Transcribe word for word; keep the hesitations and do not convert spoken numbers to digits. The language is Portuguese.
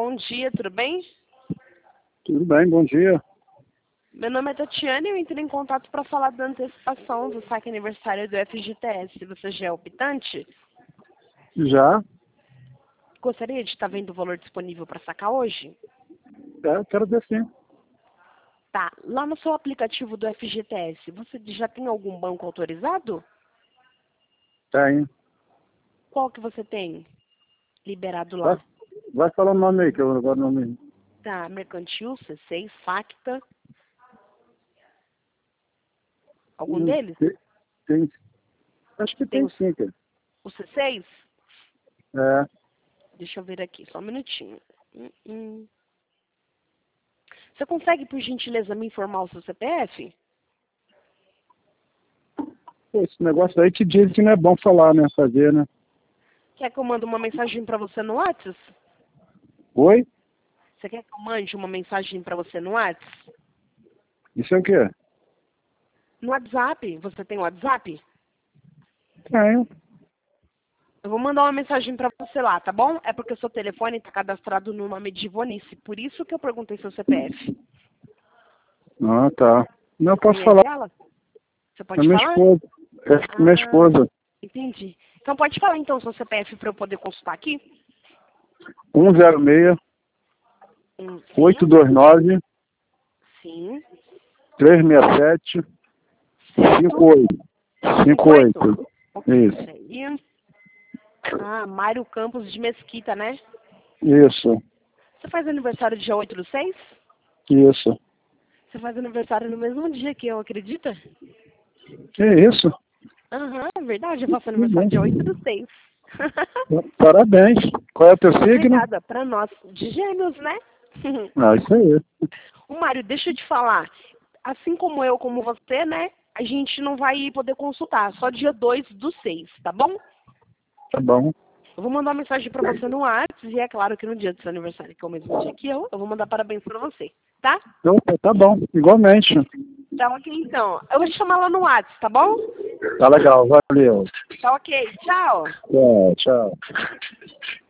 bom dia, tudo bem? Tudo bem, bom dia. Meu nome é Tatiana e eu entrei em contato para falar da antecipação do saque aniversário do F G T S. Você já é optante? Já? Gostaria de estar vendo o valor disponível para sacar hoje? É, quero ver sim. Tá, lá no seu aplicativo do F G T S, você já tem algum banco autorizado? Tem. Qual que você tem liberado Vai, lá? vai falar o nome aí, que eu agora não me... Tá, Mercantil, C seis, Facta. Algum Hum, deles? Tem, tem- acho que Tem tem o, sim, cara. o C seis? É. Deixa eu ver aqui, só um minutinho. Hum, hum. Você consegue, por gentileza, me informar o seu C P F? Pô, esse negócio aí te diz que não é bom falar, né? Fazer, né? Quer que eu mande uma mensagem para você no WhatsApp? Oi? Você quer que eu mande uma mensagem para você no WhatsApp? Isso é o quê? No WhatsApp? Você tem WhatsApp? Tenho. Eu vou mandar uma mensagem para você lá, tá bom? É porque o seu telefone está cadastrado no nome de Ivonice. Por isso que eu perguntei seu C P F. Ah, tá. Não, eu Você posso conhece falar. ela? Você É pode minha falar? esposa. É minha Ah, esposa. entendi. Então pode falar então seu C P F para eu poder consultar aqui? um zero seis, Um, oito sim, dois nove, sim, três seis sete, cinco certo. oito. cinco cinco oito? oito. Ok, Isso. peraí. Ah, Mário Campos de Mesquita, né? Isso. Você faz aniversário dia oito do seis? Isso. Você faz aniversário no mesmo dia que eu, acredita? Que isso? Aham, é verdade, eu faço Que aniversário bom. dia oito do seis. Parabéns. Qual é o teu signo? Obrigada, pra nós, de gêmeos, né? Ah, isso aí. Ô, Mário, deixa eu te falar. Assim como eu, como você, né? A gente não vai poder consultar, só dia dois do seis, tá bom? Tá bom. Eu vou mandar uma mensagem pra você no WhatsApp, e é claro que no dia do seu aniversário, que é o mesmo dia que eu, eu vou mandar parabéns pra você, tá? Opa, tá bom. Igualmente. Tá ok, então. Eu vou te chamar lá no WhatsApp, tá bom? Tá legal. Valeu. Tá ok, tchau. Tchau, tchau.